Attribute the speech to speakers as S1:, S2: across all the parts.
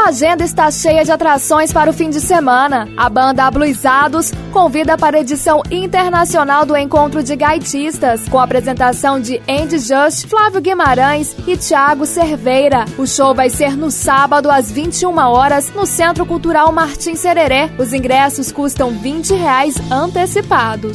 S1: A agenda está cheia de atrações para o fim de semana. A banda Abluizados convida para a edição internacional do Encontro de Gaitistas, com a apresentação de Andy Just, Flávio Guimarães e Thiago Cerveira. O show vai ser no sábado, às 21 horas, no Centro Cultural Martim Sererê. Os ingressos custam R$20 antecipados.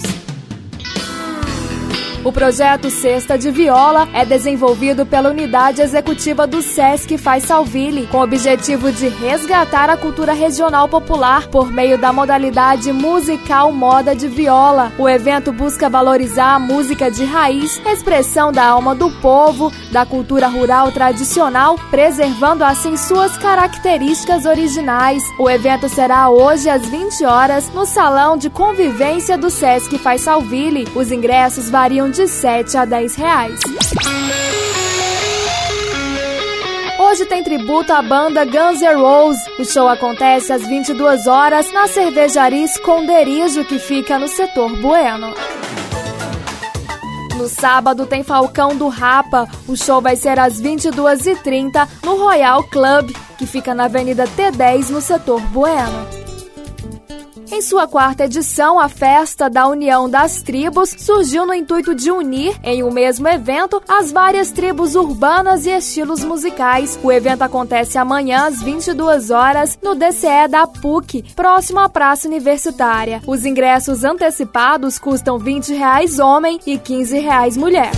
S1: O projeto Cesta de Viola é desenvolvido pela Unidade Executiva do Sesc Faisalville, com o objetivo de resgatar a cultura regional popular por meio da modalidade musical moda de viola. O evento busca valorizar a música de raiz, expressão da alma do povo, da cultura rural tradicional, preservando assim suas características originais. O evento será hoje às 20 horas no Salão de Convivência do Sesc Faisalville. Os ingressos variam de R$7 a R$10. Hoje tem tributo à banda Guns N' Roses. O show acontece às 22 horas na cervejaria Esconderijo, que fica no setor Bueno. No sábado tem Falcão do Rapa. O show vai ser às 22h30 no Royal Club, que fica na Avenida T10, no setor Bueno. Em sua 4ª edição, a Festa da União das Tribos surgiu no intuito de unir, em um mesmo evento, as várias tribos urbanas e estilos musicais. O evento acontece amanhã, às 22 horas, no DCE da PUC, próximo à Praça Universitária. Os ingressos antecipados custam R$20 homem e R$15 mulher.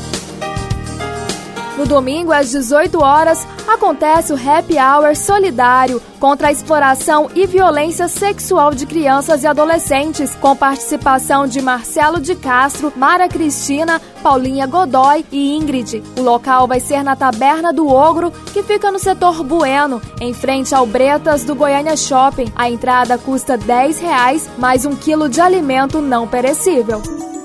S1: No domingo, às 18 horas, acontece o Happy Hour Solidário contra a exploração e violência sexual de crianças e adolescentes, com participação de Marcelo de Castro, Mara Cristina, Paulinha Godoy e Ingrid. O local vai ser na Taberna do Ogro, que fica no setor Bueno, em frente ao Bretas do Goiânia Shopping. A entrada custa R$10, mais 1 quilo de alimento não perecível.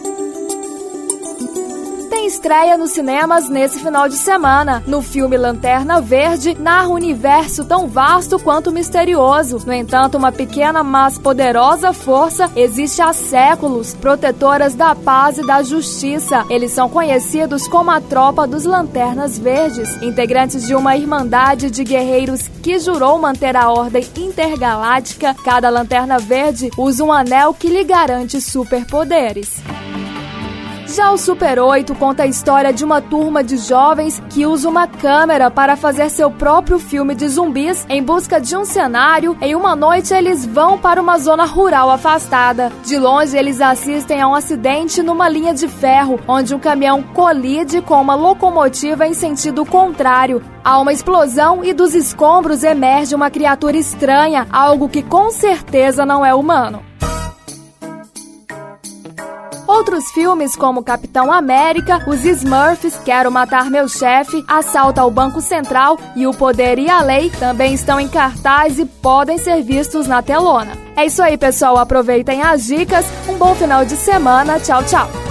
S1: Tem estreia nos cinemas nesse final de semana. No filme Lanterna Verde, narra um universo tão vasto quanto misterioso. No entanto, uma pequena, mas poderosa força existe há séculos, protetoras da paz e da justiça. Eles são conhecidos como a Tropa dos Lanternas Verdes, integrantes de uma irmandade de guerreiros que jurou manter a ordem intergaláctica. Cada Lanterna Verde usa um anel que lhe garante superpoderes. Já o Super 8 conta a história de uma turma de jovens que usa uma câmera para fazer seu próprio filme de zumbis em busca de um cenário. Em uma noite, eles vão para uma zona rural afastada. De longe, eles assistem a um acidente numa linha de ferro, onde um caminhão colide com uma locomotiva em sentido contrário. Há uma explosão e dos escombros emerge uma criatura estranha, algo que com certeza não é humano. Outros filmes como Capitão América, Os Smurfs, Quero Matar Meu Chefe, Assalto ao Banco Central e O Poder e a Lei também estão em cartaz e podem ser vistos na telona. É isso aí, pessoal. Aproveitem as dicas. Um bom final de semana. Tchau, tchau.